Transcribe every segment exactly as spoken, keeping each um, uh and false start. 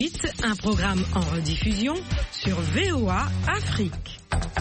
Un programme en rediffusion sur V O A Afrique.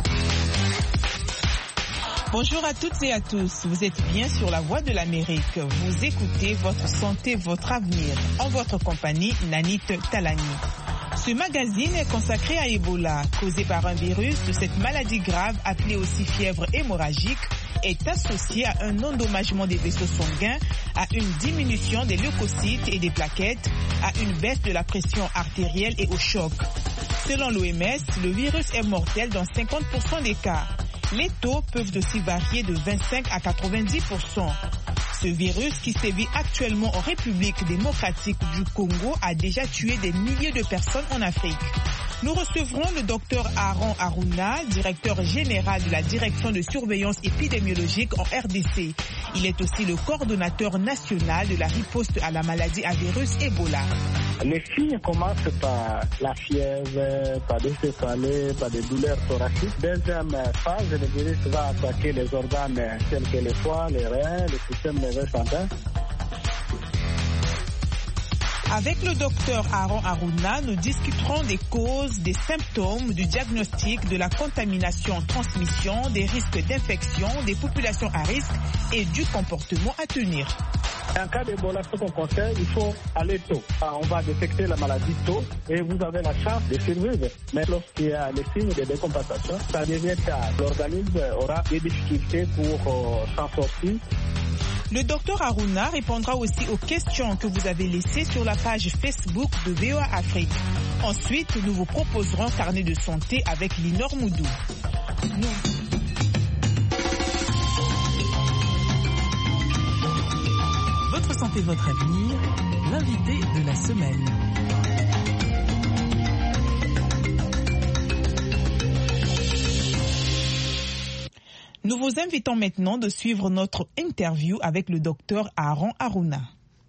Bonjour à toutes et à tous, vous êtes bien sur la Voix de l'Amérique. Vous écoutez Votre Santé, Votre Avenir. En votre compagnie, Nanit Talani. Ce magazine est consacré à Ebola, causé par un virus de cette maladie grave appelée aussi fièvre hémorragique, est associé à un endommagement des vaisseaux sanguins, à une diminution des leucocytes et des plaquettes, à une baisse de la pression artérielle et au choc. Selon l'O M S, le virus est mortel dans cinquante pour cent des cas. Les taux peuvent aussi varier de vingt-cinq à quatre-vingt-dix pour cent. Ce virus qui sévit actuellement en République démocratique du Congo a déjà tué des milliers de personnes en Afrique. Nous recevrons le docteur Aaron Aruna, directeur général de la direction de surveillance épidémiologique en R D C. Il est aussi le coordonnateur national de la riposte à la maladie à virus Ebola. Les signes commencent par la fièvre, par des céphalées, par des douleurs thoraciques. Deuxième phase, le virus va attaquer les organes tels que les foies, les reins, le système nerveux central. Avec le docteur Aaron Aruna, nous discuterons des causes, des symptômes, du diagnostic, de la contamination-transmission, des risques d'infection, des populations à risque et du comportement à tenir. En cas d'Ebola, ce qu'on conseille, il faut aller tôt. On va détecter la maladie tôt et vous avez la chance de survivre. Mais lorsqu'il y a les signes de décompensation, ça devient tard. L'organisme aura des difficultés pour euh, s'en sortir. Le docteur Aruna répondra aussi aux questions que vous avez laissées sur la page Facebook de V O A Afrique. Ensuite, nous vous proposerons un carnet de santé avec Linor Moudou. Nous... Votre santé, votre avenir, l'invité de la semaine. Nous vous invitons maintenant de suivre notre interview avec le docteur Aaron Aruna.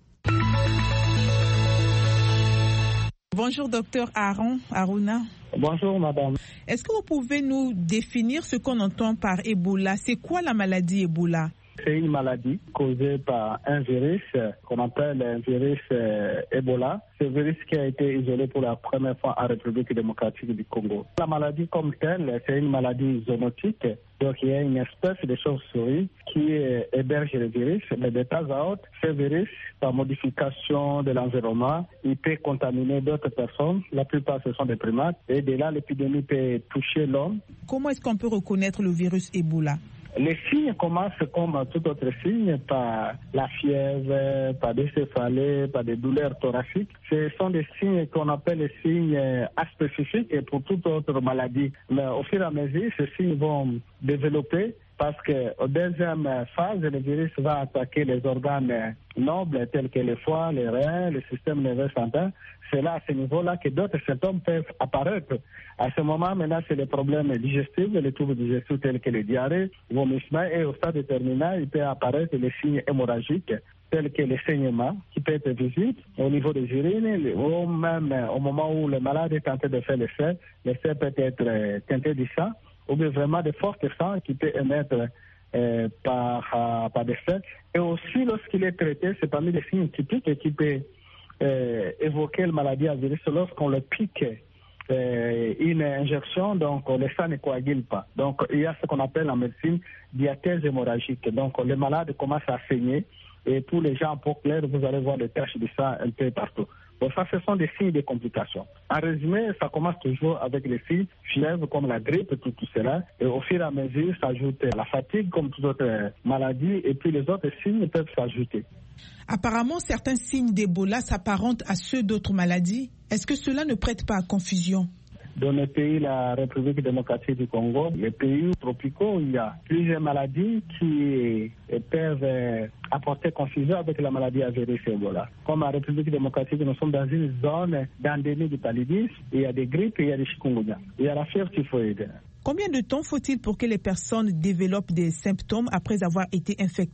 Bonjour docteur Aaron Aruna. Bonjour madame. Est-ce que vous pouvez nous définir ce qu'on entend par Ebola? C'est quoi la maladie Ebola? C'est une maladie causée par un virus qu'on appelle un virus euh, Ebola. Ce virus qui a été isolé pour la première fois en République démocratique du Congo. La maladie comme telle, c'est une maladie zoonotique. Donc il y a une espèce de chauve-souris qui euh, héberge le virus. Mais de temps à autre, ce virus, par modification de l'environnement, il peut contaminer d'autres personnes. La plupart, ce sont des primates. Et de là, l'épidémie peut toucher l'homme. Comment est-ce qu'on peut reconnaître le virus Ebola? Les signes commencent comme tout autre signe par la fièvre, par des céphalées, par des douleurs thoraciques. Ce sont des signes qu'on appelle les signes aspécifiques et pour toute autre maladie. Mais au fur et à mesure, ces signes vont développer parce qu'en deuxième phase, le virus va attaquer les organes nobles tels que les foies, les reins, le système nerveux central. C'est là, à ce niveau-là, que d'autres symptômes peuvent apparaître. À ce moment, maintenant, c'est les problèmes digestifs, les troubles digestifs tels que les diarrhées, vomissements, et au stade terminal, il peut apparaître les signes hémorragiques tels que les saignements qui peuvent être visibles au niveau des urines, ou même au moment où le malade est tenté de faire le sein, le sein peut être teinté du sang, ou bien vraiment de fortes sang qui peut émettre euh, par, euh, par des faits. Et aussi, lorsqu'il est traité, c'est parmi les signes typiques qui peuvent euh, évoquer la maladie à virus lorsqu'on le pique euh, une injection, donc le sang ne coagule pas. Donc, il y a ce qu'on appelle en médecine diathèse hémorragique. Donc, le malade commence à saigner et pour les gens en peau claire, vous allez voir des taches de sang un peu partout. Donc ça, ce sont des signes de complications. En résumé, ça commence toujours avec les signes fièvre comme la grippe, tout, tout cela. Et au fur et à mesure, s'ajoute la fatigue comme toute autre maladie. Et puis les autres signes peuvent s'ajouter. Apparemment, certains signes d'Ebola s'apparentent à ceux d'autres maladies. Est-ce que cela ne prête pas à confusion? Dans les pays, la République démocratique du Congo, les pays tropicaux, il y a plusieurs maladies qui peuvent apporter confusion avec la maladie à virus Ebola. Comme en République démocratique, nous sommes dans une zone d'endémie du paludisme. Il y a des grippes et il y a des chikungunya. Il y a la fièvre typhoïde. Combien de temps faut-il pour que les personnes développent des symptômes après avoir été infectées?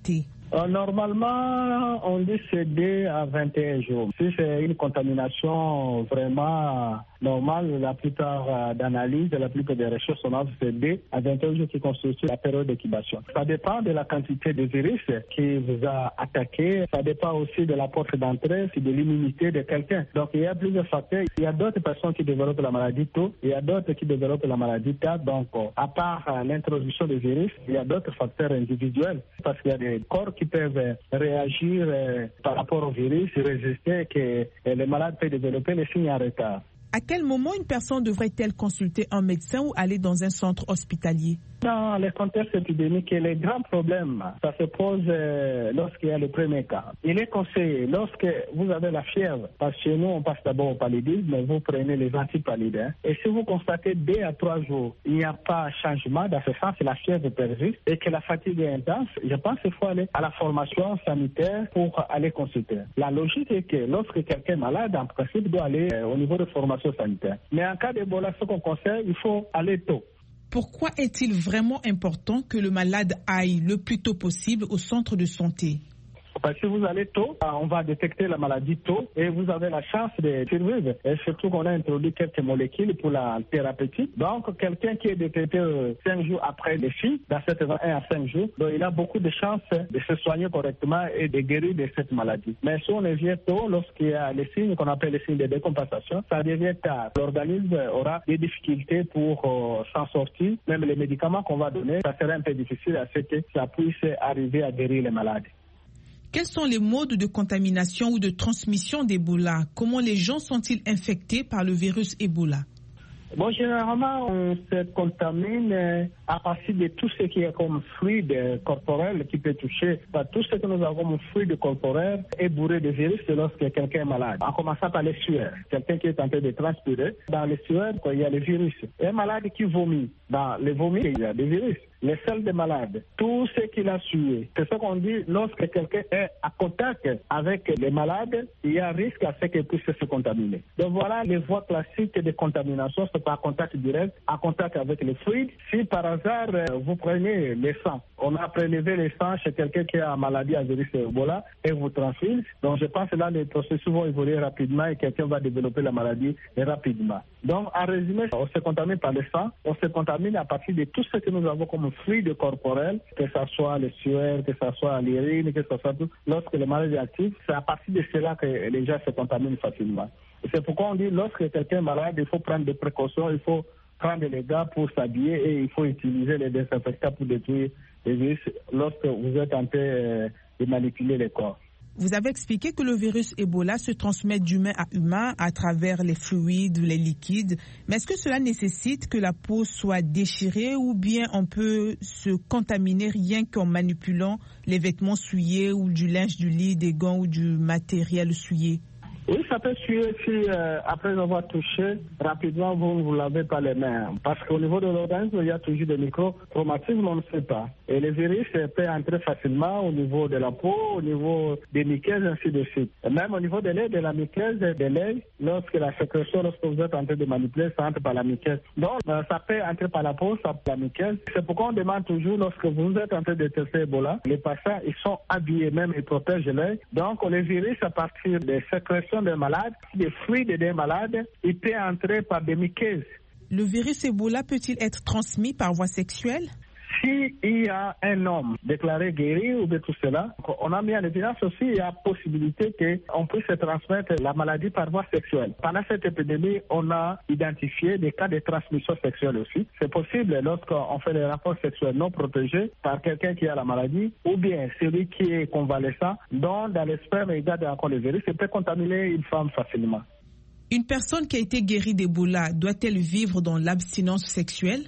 Euh, normalement, on dit c'est deux à vingt et un jours. Si c'est une contamination vraiment normale, la plupart d'analyses, la plupart des recherches sont entre c'est deux à vingt et un jours qui constituent la période d'incubation. Ça dépend de la quantité de virus qui vous a attaqué. Ça dépend aussi de la porte d'entrée, de l'immunité de quelqu'un. Donc il y a plusieurs facteurs. Il y a d'autres personnes qui développent la maladie tôt, il y a d'autres qui développent la maladie tard. Donc à part l'introduction des virus, il y a d'autres facteurs individuels parce qu'il y a des corps qui peuvent réagir euh, par rapport au virus, résister, que euh, les malades peuvent développer les signes en retard. À quel moment une personne devrait-elle consulter un médecin ou aller dans un centre hospitalier? Dans les contextes épidémiques, les grands problèmes, ça se pose euh, lorsqu'il y a le premier cas. Il est conseillé, lorsque vous avez la fièvre, parce que chez nous, on passe d'abord au paludisme, mais vous prenez les antipaludins. Hein, et si vous constatez deux à trois jours, il n'y a pas de changement, dans ce sens, la fièvre persiste et que la fatigue est intense, je pense qu'il faut aller à la formation sanitaire pour aller consulter. La logique est que lorsque quelqu'un est malade, en principe, doit aller euh, au niveau de formation sanitaire. Mais en cas d'Ebola, ce qu'on conseille, il faut aller tôt. Pourquoi est-il vraiment important que le malade aille le plus tôt possible au centre de santé? Parce que si vous allez tôt, on va détecter la maladie tôt et vous avez la chance de survivre. Et surtout qu'on a introduit quelques molécules pour la thérapeutique. Donc, quelqu'un qui est détecté cinq jours après les filles, dans cette un à cinq jours, donc il a beaucoup de chances de se soigner correctement et de guérir de cette maladie. Mais si on est vient tôt, lorsqu'il y a les signes qu'on appelle les signes de décompensation, ça devient tard. L'organisme aura des difficultés pour euh, s'en sortir. Même les médicaments qu'on va donner, ça serait un peu difficile à ce que ça puisse arriver à guérir les malades. Quels sont les modes de contamination ou de transmission d'Ebola? Comment les gens sont-ils infectés par le virus Ebola? Bon, généralement, on se contamine à partir de tout ce qui est comme fluide corporel qui peut toucher. Tout ce que nous avons comme fluide corporel est bourré de virus lorsque quelqu'un est malade. En commençant par les sueurs. Quelqu'un qui est en train de transpirer, dans les sueurs, il y a les virus. Un malade qui vomit, dans les vomis, il y a des virus. Les selles des malades, tout ce qu'il a sué. C'est ce qu'on dit, lorsque quelqu'un est à contact avec les malades, il y a risque à ce qu'il puisse se contaminer. Donc voilà les voies classiques de contamination, c'est par contact direct, en contact avec les fluides. Si par hasard vous prenez les sangs, on a prélevé les sangs chez quelqu'un qui a une maladie à virus Ebola et vous transfuse. Donc je pense que là les processus vont évoluer rapidement et quelqu'un va développer la maladie rapidement. Donc en résumé, on se contamine par le sang, on se contamine à partir de tout ce que nous avons comme fluide corporel, que ce soit les sueurs, que ce soit l'urine, que ce soit tout. Lorsque le malade est actif, c'est à partir de cela que les gens se contaminent facilement. C'est pourquoi on dit lorsque quelqu'un est malade, il faut prendre des précautions, il faut prendre les gants pour s'habiller et il faut utiliser les désinfectants pour détruire les virus lorsque vous êtes en train de manipuler les corps. Vous avez expliqué que le virus Ebola se transmet d'humain à humain à travers les fluides, les liquides. Mais est-ce que cela nécessite que la peau soit déchirée ou bien on peut se contaminer rien qu'en manipulant les vêtements souillés ou du linge du lit, des gants ou du matériel souillé? Oui, ça peut suivre si euh, après avoir touché, rapidement vous ne vous lavez pas les mains. Parce qu'au niveau de l'organisme, il y a toujours des micro-traumatismes, on ne sait pas. Et les virus peuvent entrer facilement au niveau de la peau, au niveau des muqueuses, ainsi de suite. Et même au niveau de l'œil, de la muqueuse, de l'œil, lorsque la sécrétion, lorsque vous êtes en train de manipuler, ça entre par la muqueuse. Donc, euh, ça peut entrer par la peau, ça par la muqueuse. C'est pourquoi on demande toujours, lorsque vous êtes en train de tester Ebola, les patients, ils sont habillés même, ils protègent l'œil. Donc, les virus, à partir des sécrétions des malades, des fluides des malades, il peut entrer par des muqueuses. Le virus Ebola peut-il être transmis par voie sexuelle? S'il y a un homme déclaré guéri ou de tout cela, on a mis en évidence aussi il y a possibilité qu'on puisse se transmettre la maladie par voie sexuelle. Pendant cette épidémie, on a identifié des cas de transmission sexuelle aussi. C'est possible lorsqu'on fait des rapports sexuels non protégés par quelqu'un qui a la maladie ou bien celui qui est convalescent, dont dans les spermes il garde encore le virus, il peut contaminer une femme facilement. Une personne qui a été guérie d'Ebola doit-elle vivre dans l'abstinence sexuelle?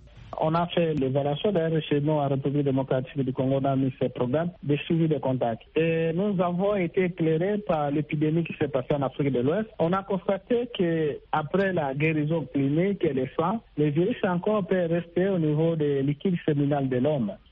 On a fait l'évaluation d'ailleurs chez nous en République démocratique du Congo, on a mis ce programme de suivi de contact. Et nous avons été éclairés par l'épidémie qui s'est passée en Afrique de l'Ouest. On a constaté qu'après la guérison clinique et le sang, les virus encore peuvent rester au niveau des liquides séminales de l'homme.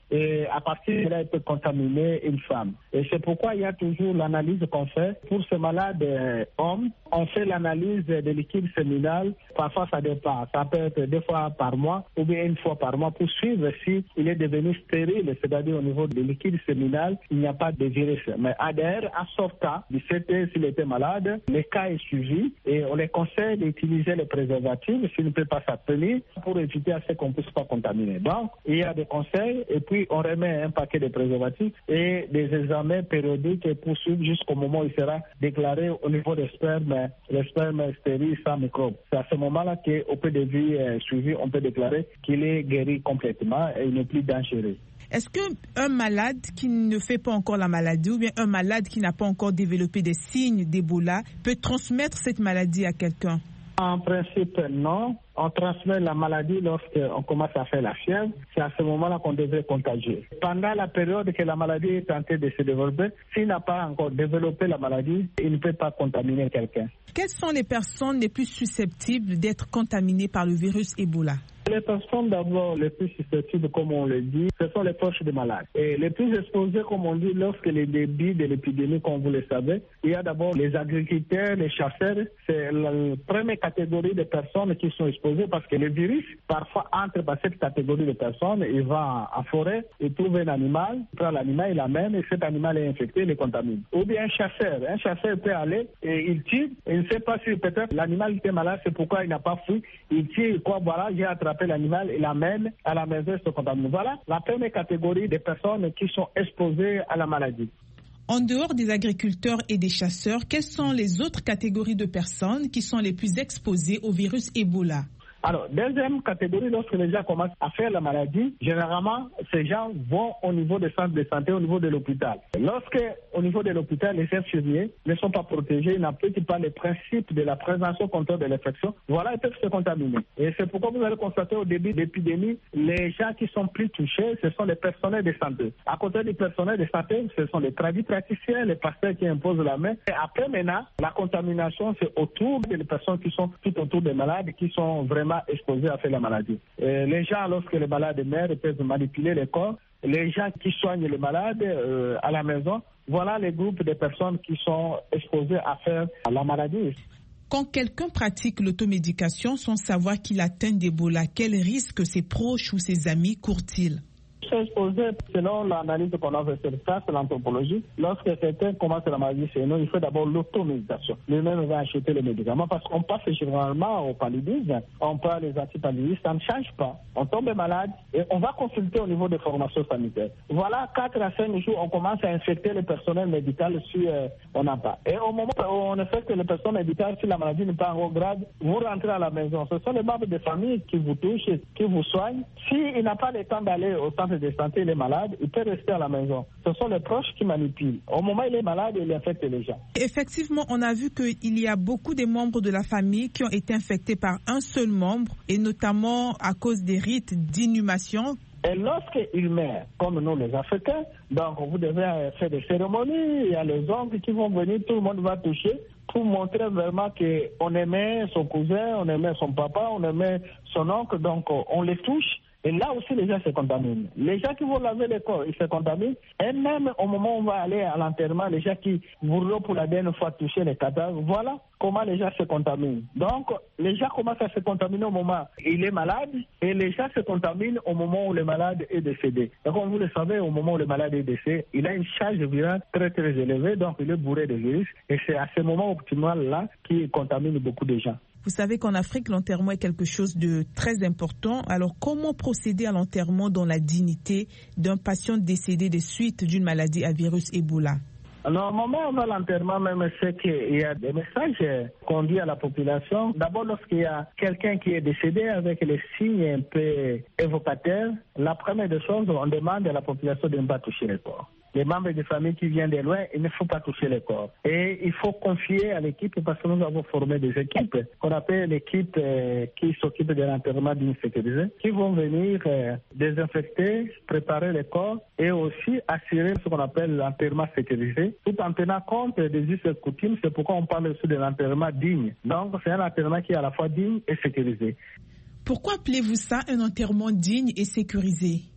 et à partir de là, il peut contaminer une femme. Et c'est pourquoi il y a toujours l'analyse qu'on fait. Pour ce malade euh, homme, on fait l'analyse des liquides séminal. Parfois, ça dépend. Ça peut être deux fois par mois ou bien une fois par mois pour suivre si il est devenu stérile, c'est-à-dire au niveau des liquides séminal, il n'y a pas de virus. Mais A D R, à ce cas, du C T, s'il était malade, le cas est suivi et on les conseille d'utiliser les préservatifs s'il ne peut pas s'abstenir pour éviter à ce qu'on ne puisse pas contaminer. Donc, il y a des conseils et puis on remet un paquet de préservatifs et des examens périodiques et poursuivre jusqu'au moment où il sera déclaré au niveau des spermes, les spermes stériles sans microbes. C'est à ce moment-là qu'au peu de vie euh, suivi, on peut déclarer qu'il est guéri complètement et il n'est plus dangereux. Est-ce qu'un malade qui ne fait pas encore la maladie ou bien un malade qui n'a pas encore développé des signes d'Ebola peut transmettre cette maladie à quelqu'un? En principe, non. On transmet la maladie lorsqu'on commence à faire la fièvre. C'est à ce moment-là qu'on devrait contagier. Pendant la période que la maladie est en train de se développer, s'il n'a pas encore développé la maladie, il ne peut pas contaminer quelqu'un. Quelles sont les personnes les plus susceptibles d'être contaminées par le virus Ebola? Les personnes d'abord les plus susceptibles, comme on le dit, ce sont les proches des malades. Et les plus exposés, comme on dit, lorsque les débuts de l'épidémie, comme vous le savez, il y a d'abord les agriculteurs, les chasseurs. C'est la première catégorie de personnes qui sont exposées parce que le virus, parfois, entre dans cette catégorie de personnes. Il va en forêt, il trouve un animal, il prend l'animal, il l'amène et cet animal est infecté, il le contamine. Ou bien un chasseur. Un chasseur peut aller et il tire. Et il ne sait pas si peut-être l'animal était malade, c'est pourquoi il n'a pas fui. Il tire, quoi, voilà, j'ai attrapé l'animal et l'amène à la maison et se contamine. Voilà la première catégorie de personnes qui sont exposées à la maladie. En dehors des agriculteurs et des chasseurs, quelles sont les autres catégories de personnes qui sont les plus exposées au virus Ebola? Alors, deuxième catégorie, lorsque les gens commencent à faire la maladie, généralement, ces gens vont au niveau des centres de santé, au niveau de l'hôpital. Lorsque, au niveau de l'hôpital, les infirmiers ne sont pas protégés, ils n'appliquent pas les principes de la prévention contre de l'infection, voilà, ils peuvent se contaminer. Et c'est pourquoi vous allez constater au début de l'épidémie, les gens qui sont plus touchés, ce sont les personnels de santé. À côté du personnel de santé, ce sont les praticiens, les pasteurs qui imposent la main. Et après, maintenant, la contamination, c'est autour des personnes qui sont tout autour des malades, qui sont vraiment exposés à faire la maladie. Et les gens, lorsque les malades meurent, peuvent manipuler les corps. Les gens qui soignent les malades euh, à la maison, voilà les groupes de personnes qui sont exposées à faire la maladie. Quand quelqu'un pratique l'automédication sans savoir qu'il atteint d'Ebola, quel risque ses proches ou ses amis courent-ils? Exposé, selon l'analyse qu'on a fait sur ça, c'est l'anthropologie. Lorsque quelqu'un commence la maladie chez nous, il fait d'abord l'automédication. Lui-même va acheter les médicaments parce qu'on passe généralement au paludisme, on prend les antipaludistes, ça ne change pas. On tombe malade et on va consulter au niveau des formations sanitaires. Voilà, quatre à cinq jours, on commence à infecter le personnel médical si euh, on n'a pas. Et au moment où on infecte le personnel médical, si la maladie n'est pas en haut grade, vous rentrez à la maison. Ce sont les membres de famille qui vous touchent, qui vous soignent. S'il n'a pas le temps d'aller au centre de santé, il est malade, il peut rester à la maison. Ce sont les proches qui manipulent. Au moment où il est malade, il infecte les gens. Effectivement, on a vu qu'il y a beaucoup de membres de la famille qui ont été infectés par un seul membre, et notamment à cause des rites d'inhumation. Et lorsqu'il meurt, comme nous les Africains, donc vous devez faire des cérémonies, il y a les oncles qui vont venir, tout le monde va toucher pour montrer vraiment qu'on aimait son cousin, on aimait son papa, on aimait son oncle, donc on les touche. Et là aussi, les gens se contaminent. Les gens qui vont laver les corps, ils se contaminent. Et même au moment où on va aller à l'enterrement, les gens qui voudront pour la dernière fois toucher les cadavres, voilà comment les gens se contaminent. Donc, les gens commencent à se contaminer au moment où il est malade et les gens se contaminent au moment où le malade est décédé. Et comme vous le savez, au moment où le malade est décédé, il a une charge virale très très élevée, donc il est bourré de virus. Et c'est à ce moment optimal-là qu'il contamine beaucoup de gens. Vous savez qu'en Afrique, l'enterrement est quelque chose de très important. Alors, comment procéder à l'enterrement dans la dignité d'un patient décédé des suites d'une maladie à virus Ebola? Normalement, avant l'enterrement, même c'est qu'il y a des messages qu'on dit à la population. D'abord, lorsqu'il y a quelqu'un qui est décédé avec les signes un peu évocateurs, la première des choses, on demande à la population de ne pas toucher le corps. Les membres de famille qui viennent de loin, il ne faut pas toucher le corps. Et il faut confier à l'équipe, parce que nous avons formé des équipes, qu'on appelle l'équipe euh, qui s'occupe de l'enterrement d'une sécurisée, qui vont venir euh, désinfecter, préparer le corps et aussi assurer ce qu'on appelle l'enterrement sécurisé, tout en tenant compte des us et coutumes. C'est pourquoi on parle aussi de l'enterrement digne. Donc c'est un enterrement qui est à la fois digne et sécurisé. Pourquoi appelez-vous ça un enterrement digne et sécurisé?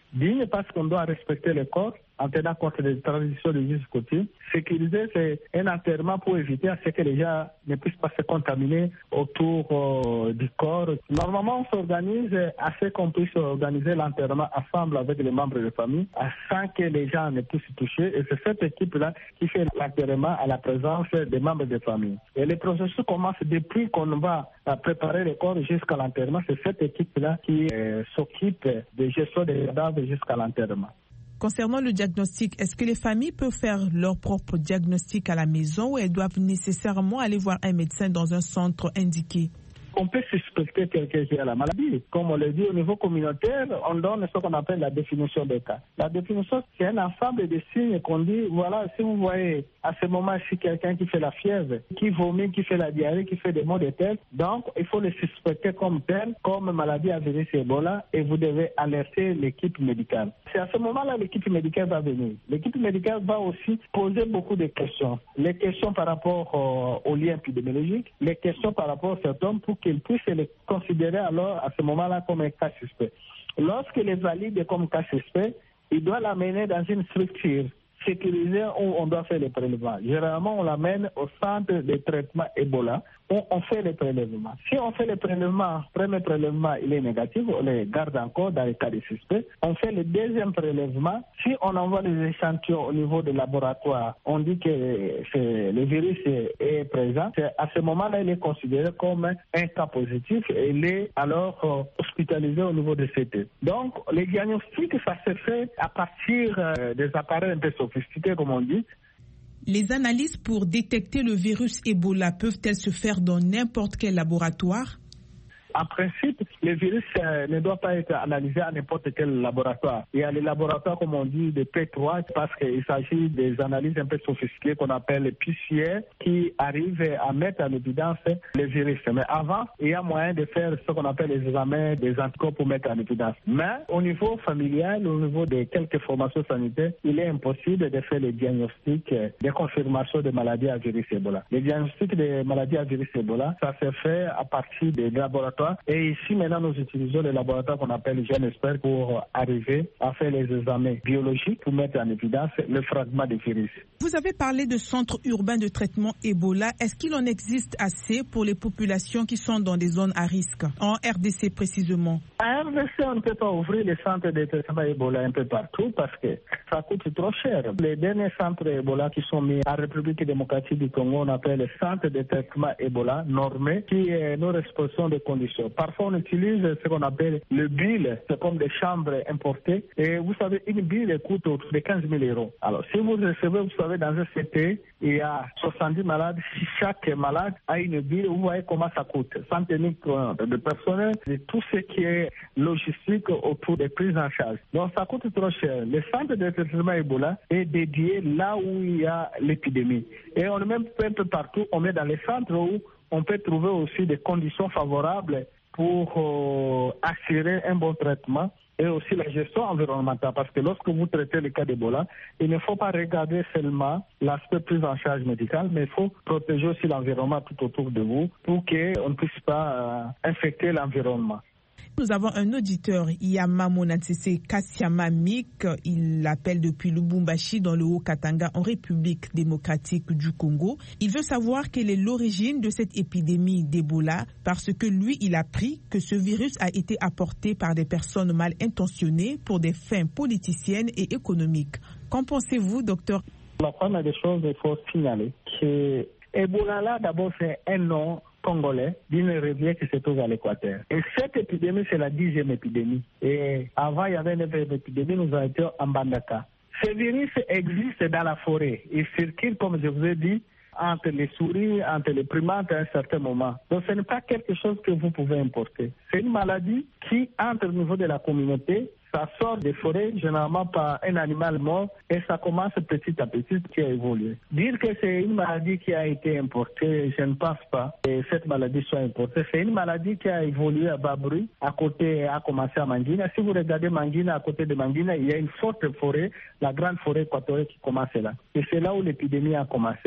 Digne parce qu'on doit respecter le corps en tenant compte des traditions de us coutumes. Sécuriser, c'est un enterrement pour éviter à ce que les gens ne puissent pas se contaminer autour euh, du corps. Normalement, on s'organise à ce qu'on puisse organiser l'enterrement ensemble avec les membres de famille, sans que les gens ne puissent toucher. Et c'est cette équipe-là qui fait l'enterrement à la présence des membres de famille. Et le processus commence depuis qu'on va préparer le corps jusqu'à l'enterrement. C'est cette équipe-là qui euh, s'occupe de gestion des cadavres jusqu'à l'enterrement. Concernant le diagnostic, est-ce que les familles peuvent faire leur propre diagnostic à la maison ou elles doivent nécessairement aller voir un médecin dans un centre indiqué? On peut suspecter quelqu'un qui a la maladie. Comme on le dit au niveau communautaire, on donne ce qu'on appelle la définition des cas. La définition, c'est un ensemble de signes qu'on dit, voilà, si vous voyez à ce moment-ci quelqu'un qui fait la fièvre, qui vomit, qui fait la diarrhée, qui fait des maux de tête, donc il faut le suspecter comme tel, comme maladie à virus Ebola, et vous devez alerter l'équipe médicale. C'est à ce moment-là que l'équipe médicale va venir. L'équipe médicale va aussi poser beaucoup de questions. Les questions par rapport euh, au lien épidémiologique, les questions par rapport à cet homme pour qu'il puisse les considérer alors à ce moment-là comme un cas suspect. Lorsqu'il est valide comme cas suspect, il doit l'amener dans une structure sécurisée où on doit faire les prélèvements. Généralement, on l'amène au centre de traitement Ebola où on fait les prélèvements. Si on fait les prélèvements, premier prélèvement, il est négatif, on les garde encore dans les cas de suspect. On fait le deuxième prélèvement. Si on envoie les échantillons au niveau du laboratoire, on dit que le virus est présent. À ce moment-là, il est considéré comme un cas positif et il est alors euh, hospitalisé au niveau de C T. Donc, les diagnostics, ça se fait à partir euh, des appareils un peu sophistiqués, comme on dit. Les analyses pour détecter le virus Ebola peuvent-elles se faire dans n'importe quel laboratoire? En principe, le virus euh, ne doit pas être analysé à n'importe quel laboratoire. Il y a les laboratoires, comme on dit, de P trois, parce qu'il s'agit des analyses un peu sophistiquées qu'on appelle les P C R, qui arrivent à mettre en évidence les virus. Mais avant, il y a moyen de faire ce qu'on appelle les examens des anticorps pour mettre en évidence. Mais au niveau familial, au niveau de quelques formations sanitaires, il est impossible de faire les diagnostics de confirmation de maladies à virus Ebola. Les diagnostics de maladies à virus Ebola, ça se fait à partir des laboratoires. Et ici, maintenant, nous utilisons les laboratoires qu'on appelle GeneXpert pour arriver à faire les examens biologiques pour mettre en évidence le fragment des virus. Vous avez parlé de centres urbains de traitement Ebola. Est-ce qu'il en existe assez pour les populations qui sont dans des zones à risque, en R D C précisément? En R D C, on ne peut pas ouvrir les centres de traitement Ebola un peu partout parce que ça coûte trop cher. Les derniers centres Ebola qui sont mis en République démocratique du Congo, on appelle les centres de traitement Ebola normés, qui nous respectons des conditions. Parfois, on utilise ce qu'on appelle le bill, c'est comme des chambres importées. Et vous savez, une bille coûte autour de quinze mille euros. Alors, si vous recevez, vous savez, dans un C T, il y a soixante-dix malades. Si chaque malade a une bille, vous voyez comment ça coûte. Sans tenir compte de personnel, de tout ce qui est logistique autour des prises en charge. Donc, ça coûte trop cher. Le centre de traitement Ebola est dédié là où il y a l'épidémie. Et on met un peu partout, on met dans les centres où on peut trouver aussi des conditions favorables pour euh, assurer un bon traitement et aussi la gestion environnementale. Parce que lorsque vous traitez le cas d'Ebola, il ne faut pas regarder seulement l'aspect prise en charge médicale, mais il faut protéger aussi l'environnement tout autour de vous pour qu'on ne puisse pas euh, infecter l'environnement. Nous avons un auditeur, Yama Monatsese Kassiama Mik. Il appelle depuis Lubumbashi dans le Haut-Katanga en République démocratique du Congo. Il veut savoir quelle est l'origine de cette épidémie d'Ebola parce que lui, il a appris que ce virus a été apporté par des personnes mal intentionnées pour des fins politiciennes et économiques. Qu'en pensez-vous, docteur? La première des choses, il faut signaler que Ebola, là, d'abord, c'est un nom congolais d'une rivière qui se trouve à l'équateur. Et cette épidémie, c'est la dixième épidémie. Et avant, il y avait une épidémie, nous avons été en Mbandaka. Ce virus existe dans la forêt. Il circule, comme je vous ai dit, entre les souris, entre les primates à un certain moment. Donc ce n'est pas quelque chose que vous pouvez importer. C'est une maladie qui entre au niveau de la communauté. Ça sort des forêts, généralement par un animal mort, et ça commence petit à petit qui a évolué. Dire que c'est une maladie qui a été importée, je ne pense pas que cette maladie soit importée. C'est une maladie qui a évolué à bas bruit, à côté, a commencé à Mangina. Si vous regardez Mangina, à côté de Mangina, il y a une forte forêt, la grande forêt équatoriale qui commence là. Et c'est là où l'épidémie a commencé.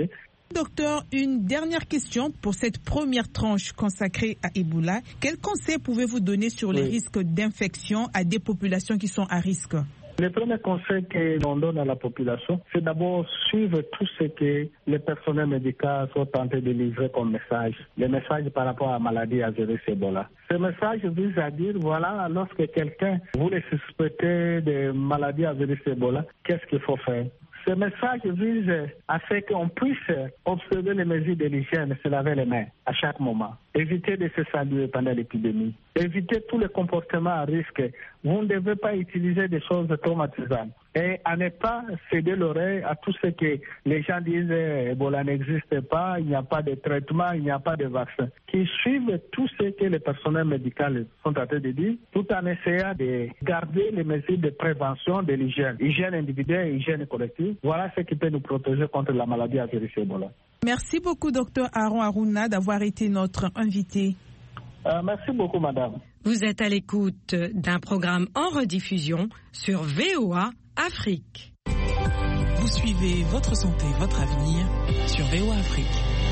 Docteur, une dernière question pour cette première tranche consacrée à Ebola. Quels conseils pouvez-vous donner sur oui. les risques d'infection à des populations qui sont à risque? Le premier conseil que l'on donne à la population, c'est d'abord suivre tout ce que les personnels médicaux sont tentés de livrer comme message. Les messages par rapport à la maladie à virus Ebola. Ce message vise à dire, voilà, lorsque quelqu'un voulait suspecter de maladie à virus Ebola, qu'est-ce qu'il faut faire? Ce message vise à ce qu'on puisse observer les mesures de l'hygiène, se laver les mains à chaque moment, éviter de se saluer pendant l'épidémie, éviter tous les comportements à risque. Vous ne devez pas utiliser des choses traumatisantes et à ne pas céder l'oreille à tout ce que les gens disent Ebola n'existe pas, il n'y a pas de traitement, il n'y a pas de vaccin. Qu'ils suivent tout ce que les personnels médicaux sont en train de dire, tout en essayant de garder les mesures de prévention de l'hygiène, hygiène individuelle et hygiène collective. Voilà ce qui peut nous protéger contre la maladie à virus Ebola. Merci beaucoup, docteur Aaron Aruna, d'avoir été notre invité. Euh, merci beaucoup, madame. Vous êtes à l'écoute d'un programme en rediffusion sur V O A Afrique. Vous suivez Votre santé, votre avenir sur V O A Afrique.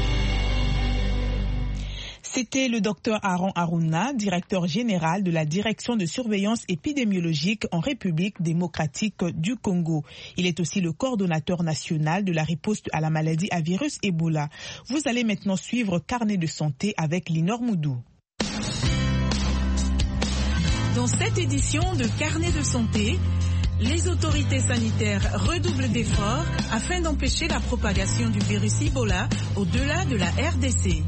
C'était le docteur Aaron Aruna, directeur général de la direction de surveillance épidémiologique en République démocratique du Congo. Il est aussi le coordonnateur national de la riposte à la maladie à virus Ebola. Vous allez maintenant suivre Carnet de santé avec Linor Moudou. Dans cette édition de Carnet de santé, les autorités sanitaires redoublent d'efforts afin d'empêcher la propagation du virus Ebola au-delà de la R D C.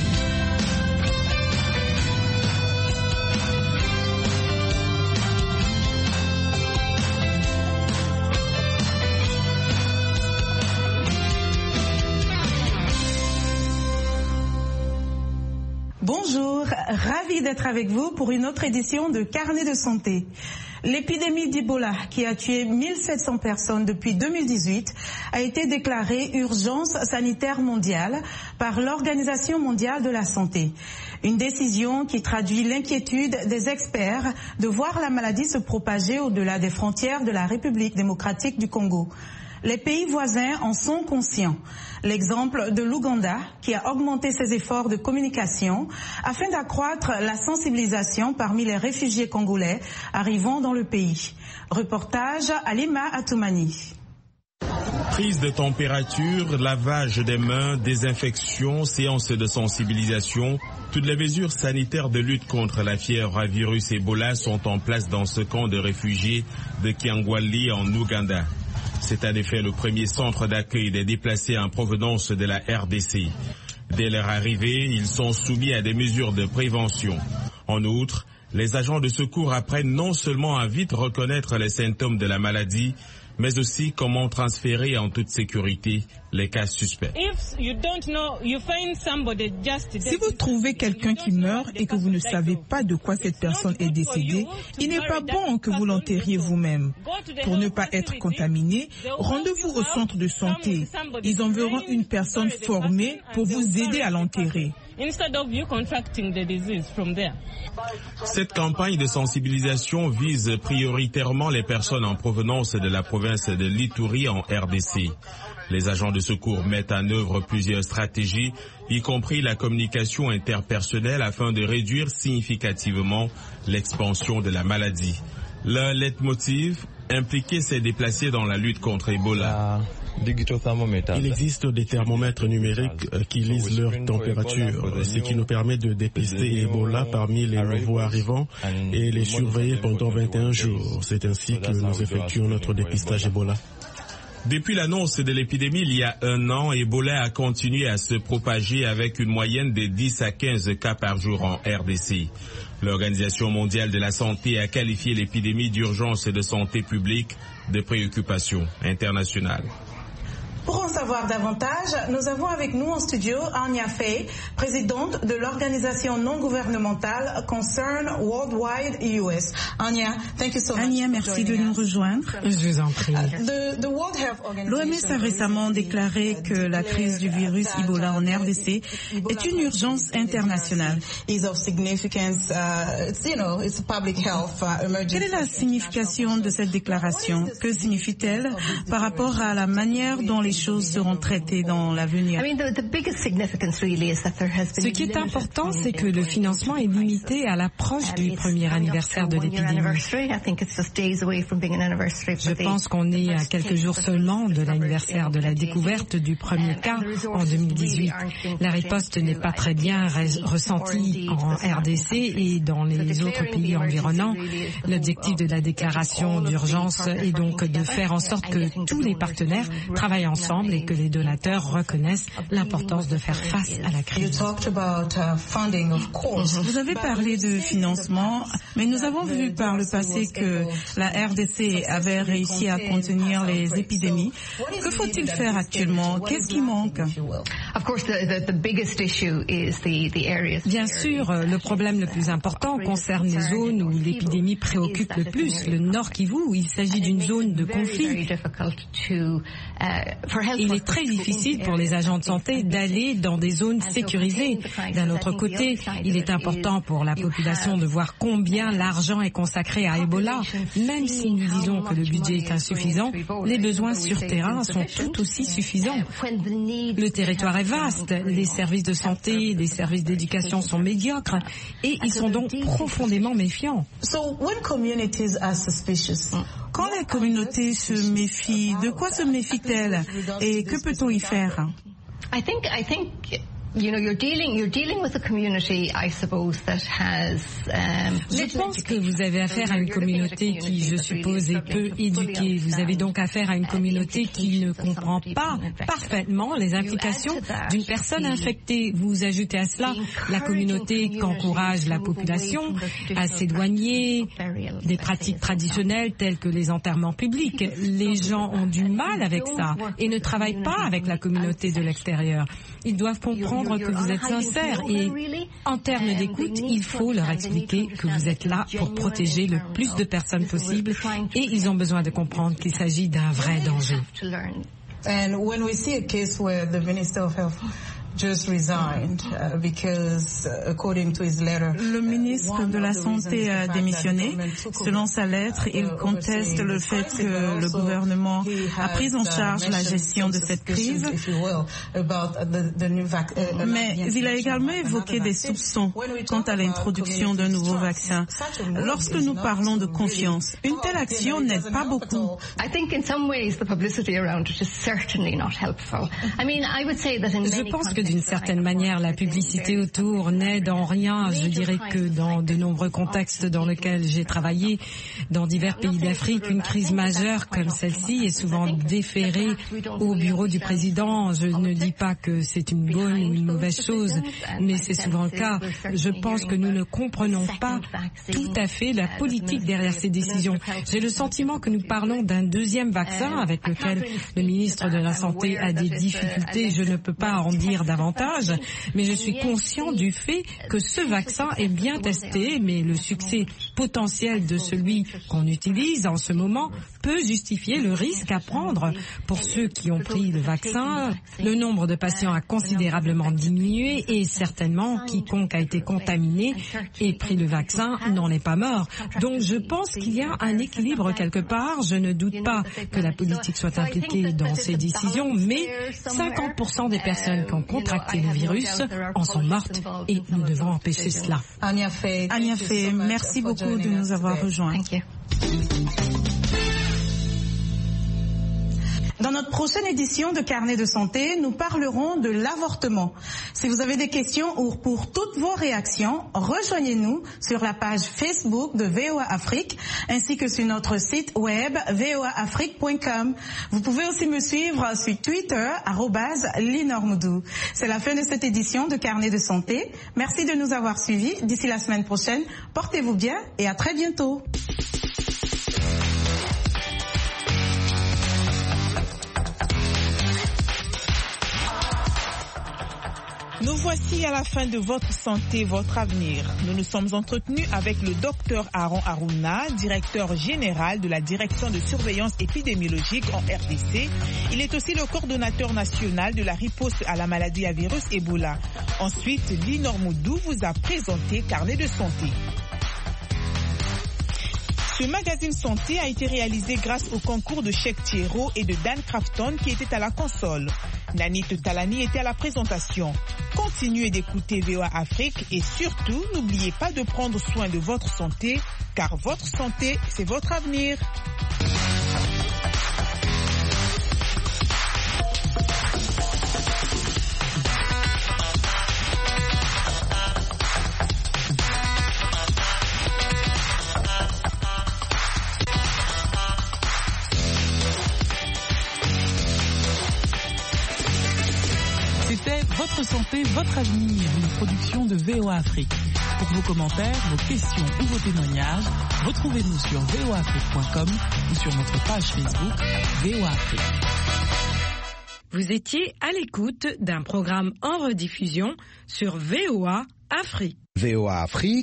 Bonjour, ravi d'être avec vous pour une autre édition de Carnet de santé. L'épidémie d'Ebola, qui a tué mille sept cents personnes depuis deux mille dix-huit, a été déclarée urgence sanitaire mondiale par l'Organisation mondiale de la santé. Une décision qui traduit l'inquiétude des experts de voir la maladie se propager au-delà des frontières de la République démocratique du Congo. Les pays voisins en sont conscients. L'exemple de l'Ouganda, qui a augmenté ses efforts de communication afin d'accroître la sensibilisation parmi les réfugiés congolais arrivant dans le pays. Reportage Alima Atoumani. Prise de température, lavage des mains, désinfection, séance de sensibilisation, toutes les mesures sanitaires de lutte contre la fièvre à virus Ebola sont en place dans ce camp de réfugiés de Kiangwali en Ouganda. C'est en effet le premier centre d'accueil des déplacés en provenance de la R D C. Dès leur arrivée, ils sont soumis à des mesures de prévention. En outre, les agents de secours apprennent non seulement à vite reconnaître les symptômes de la maladie, mais aussi comment transférer en toute sécurité les cas suspects. Si vous trouvez quelqu'un qui meurt et que vous ne savez pas de quoi cette personne est décédée, il n'est pas bon que vous l'enterriez vous-même. Pour ne pas être contaminé, rendez-vous au centre de santé. Ils enverront une personne formée pour vous aider à l'enterrer. Cette campagne de sensibilisation vise prioritairement les personnes en provenance de la province de l'Ituri en R D C. Les agents de secours mettent en œuvre plusieurs stratégies, y compris la communication interpersonnelle afin de réduire significativement l'expansion de la maladie. Le leitmotiv, impliquer ces déplacés dans la lutte contre Ebola. Il existe des thermomètres numériques qui lisent leur température, ce qui nous permet de dépister Ebola parmi les nouveaux arrivants et les surveiller pendant vingt et un jours. C'est ainsi que nous effectuons notre dépistage Ebola. Depuis l'annonce de l'épidémie il y a un an, Ebola a continué à se propager avec une moyenne de dix à quinze cas par jour en R D C. L'Organisation mondiale de la santé a qualifié l'épidémie d'urgence de santé publique de préoccupation internationale. Pour en savoir davantage, nous avons avec nous en studio Anya Fay, présidente de l'organisation non gouvernementale Concern Worldwide U S. Anya, thank you so much. Anya, merci de nous rejoindre. Je vous en prie. L'O M S a récemment déclaré que la crise du virus Ebola en R D C est une urgence internationale. Quelle est la signification de cette déclaration? Que signifie-t-elle par rapport à la manière dont les choses seront traitées dans l'avenir? Ce qui est important, c'est que le financement est limité à l'approche du premier anniversaire de l'épidémie. Je pense qu'on est à quelques jours seulement de l'anniversaire de la découverte du premier cas en deux mille dix-huit. La riposte n'est pas très bien ressentie en R D C et dans les autres pays environnants. L'objectif de la déclaration d'urgence est donc de faire en sorte que tous les partenaires travaillent ensemble et que les donateurs reconnaissent l'importance de faire face à la crise. Vous avez parlé de financement, mais nous avons vu par le passé que la R D C avait réussi à contenir les épidémies. Que faut-il faire actuellement? Qu'est-ce qui manque? Bien sûr, le problème le plus important concerne les zones où l'épidémie préoccupe le plus. Le Nord Kivu, il s'agit d'une zone de conflit. Il est très difficile pour les agents de santé d'aller dans des zones sécurisées. D'un autre côté, il est important pour la population de voir combien l'argent est consacré à Ebola. Même si nous disons que le budget est insuffisant, les besoins sur terrain sont tout aussi suffisants. Le territoire est vaste, les services de santé, les services d'éducation sont médiocres et ils sont donc profondément méfiants. Quand les communautés se méfient, de quoi se méfient-elles et que peut-on y faire? I think, I think... You know, you're dealing, you're dealing with a community, I suppose, that has. Um, je pense que vous avez affaire à une communauté qui, je suppose, est peu éduquée. Vous avez donc affaire à une communauté qui ne comprend pas parfaitement les implications d'une personne infectée. Vous ajoutez à cela la communauté qui encourage la population à s'éloigner des pratiques traditionnelles telles que les enterrements publics. Les gens ont du mal avec ça et ne travaillent pas avec la communauté de l'extérieur. Ils doivent comprendre que vous êtes sincère et en termes d'écoute, il faut leur expliquer que vous êtes là pour protéger le plus de personnes possible et ils ont besoin de comprendre qu'il s'agit d'un vrai danger. And when we see a case where the Minister of Health just resigned uh, because uh, according to his letter, le ministre de la Santé a démissionné. Selon sa lettre, il conteste le fait que le gouvernement a pris en charge la gestion de cette crise. Mais il a également évoqué des soupçons quant à l'introduction d'un nouveau vaccin. Lorsque nous parlons de confiance, une telle action n'aide pas beaucoup. I think in some ways the publicity around it is certainly not helpful. I mean, I would say that in Je pense que d'une certaine manière, la publicité autour n'aide en rien. Je dirais que dans de nombreux contextes dans lesquels j'ai travaillé, dans divers pays d'Afrique, une crise majeure comme celle-ci est souvent déférée au bureau du président. Je ne dis pas que c'est une bonne ou une mauvaise chose, mais c'est souvent le cas. Je pense que nous ne comprenons pas tout à fait la politique derrière ces décisions. J'ai le sentiment que nous parlons d'un deuxième vaccin avec lequel le ministre de la Santé a des difficultés. Je ne peux pas en dire davantage. Mais je suis conscient du fait que ce vaccin est bien testé, mais le succès potentiel de celui qu'on utilise en ce moment peut justifier le risque à prendre. Pour ceux qui ont pris le vaccin, le nombre de patients a considérablement diminué et certainement quiconque a été contaminé et pris le vaccin n'en est pas mort. Donc je pense qu'il y a un équilibre quelque part. Je ne doute pas que la politique soit impliquée dans ces décisions, mais cinquante pour cent des personnes qui ont contracté le virus en sont mortes et nous devons empêcher cela. Anya Faye, Anya Faye, merci beaucoup de nous avoir rejoints. Dans notre prochaine édition de Carnet de santé, nous parlerons de l'avortement. Si vous avez des questions ou pour toutes vos réactions, rejoignez-nous sur la page Facebook de V O A Afrique ainsi que sur notre site web v o a afrique point com. Vous pouvez aussi me suivre sur Twitter, arobase linormoudou. C'est la fin de cette édition de Carnet de santé. Merci de nous avoir suivis. D'ici la semaine prochaine, portez-vous bien et à très bientôt. Nous voici à la fin de Votre santé, votre avenir. Nous nous sommes entretenus avec le docteur Aaron Aruna, directeur général de la direction de surveillance épidémiologique en R D C. Il est aussi le coordonnateur national de la riposte à la maladie à virus Ebola. Ensuite, Linor Moudou vous a présenté Carnet de santé. Ce magazine santé a été réalisé grâce au concours de Cheikh Thiero et de Dan Crafton qui étaient à la console. Nanit Talani était à la présentation. Continuez d'écouter V O A Afrique et surtout, n'oubliez pas de prendre soin de votre santé, car votre santé, c'est votre avenir. Votre santé, votre avenir, une production de V O A Afrique. Pour vos commentaires, vos questions ou vos témoignages, retrouvez-nous sur v o a afrique point com ou sur notre page Facebook V O A Afrique. Vous étiez à l'écoute d'un programme en rediffusion sur V O A Afrique. V O A Afrique.